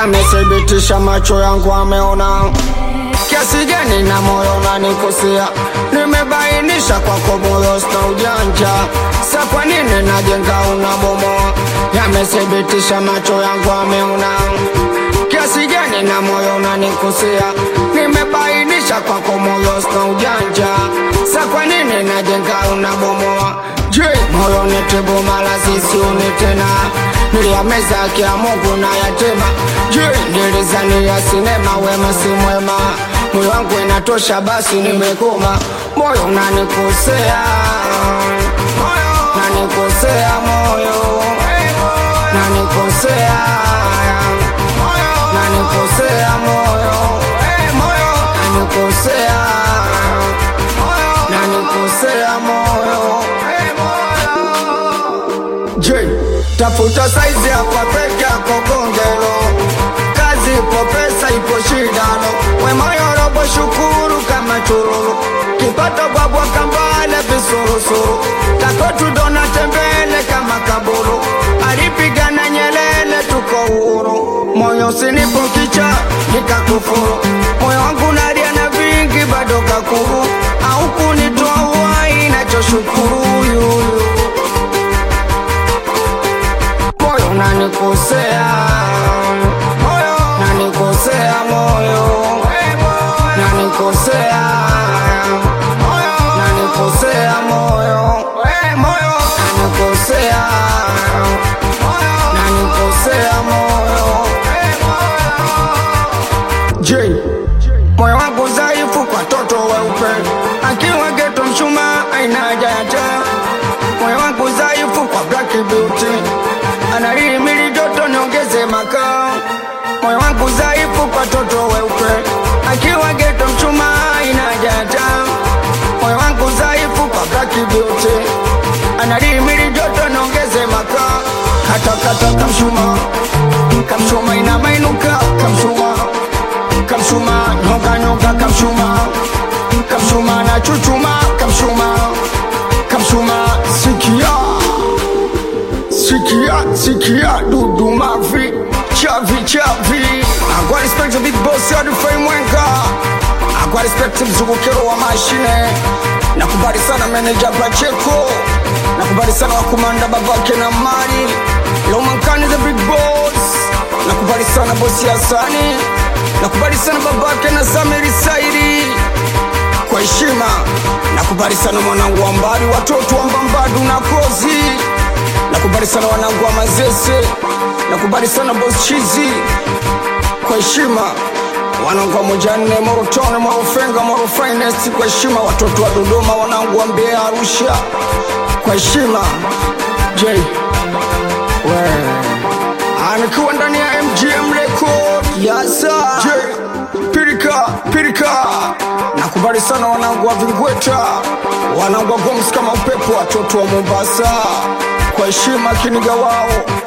Yamethibitisha macho yangu ameona kiasi gani na moyo unanikosea. Nimebainisha kwako moyo sina ujanja, sa kwa nini najenga unabomoa? Yamethibitisha macho yangu ameona kiasi gani na moyo unanikosea. Nimebainisha kwako moyo sina ujanja, sa kwa nini najenga unabomoa? Je, moyo ni tibu mala sisiuni tena, niliyameza haki ya Mungu na yatima. Je, nilizania sinema wema si mwema, moyo wangu inatosha basi nimekoma. Moyo unanikosea, nanikosea moyo, nanikosea, nanikosea moyo, nanikosea, nanikosea moyo. Je, tafuta saizi hapa peke yako kongelo, kazi ipo pesa ipo shidano. We moyo robo shukuru kama chururu, kipato babwa kambale visurusuru. Takotu dona tembele kama kaburu, alipigana Nyerere tuko uhuru. Moyo usinipo kicha nikakufuru, moyo wangu nalia na vingi bado kakuru. Au kunitoa uhai nachoshukuru yuyu. Moyo unanikosea, nanikosea moyo, nanikosea, nanikosea moyo, nanikosea, nanikosea moyo. Je, moyo wangu dhaifu kwa toto weupe, akiwa geto mshuma aina haja ya taa. Moyo wangu dhaifu kwa black beauty, anahimili joto niongeze makaa. Moyo wangu dhaifu kwa toto weupe, akiwa geto mchuma ina jata. Moyo wangu dhaifu kwa black beauty, anahimili joto niongeze makaa. Kata kata kamshuma, kamshuma ina mainuka. Kamshuma, kamshuma nyonga nyonga. Kamshuma, kamshuma na chuchuma. Kamshuma, kamshuma sikia, sikia, sikia dudu mavi, chavi, chavi. I got respect to big boss ya Dufay Mwenga. I got respect to mzungukero wa mashine. Nakubali sana manager Pacheco, nakubali sana wakumanda babake na mali Lomankani the big boss. Nakubali sana boss ya Sani, nakubali sana babake na Samiri Saidi. Kwa heshima nakubali sana mwanangu wa mbali, watoto wa Mbambadu na Kozi. Nakubali sana wanangu wa Mazese, nakubali sana boss Chizi. Kwa heshima wanangu wa Mojane, Morotone, Morofenga, Morofinest. Kwa heshima watoto wa Dodoma, wanangu wa Mbeya, Arusha. Kwa heshima J anakuwa ndani ya MGM Record. Yes sir. J Pirika, Pirika. Nakubali sana wanangu wa Vingweta, wanangu wa Goms kama upepo, watoto wa Mombasa. Kwa heshima kiniga wao.